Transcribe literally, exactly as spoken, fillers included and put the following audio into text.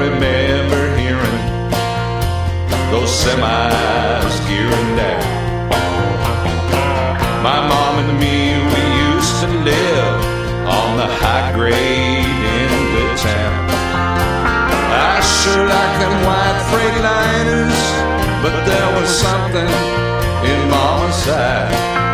remember hearing those semis gearing down. My mom and me, we used to live on the high grade in the town. I sure like them white Freightliners, but there was something in Mama's eye.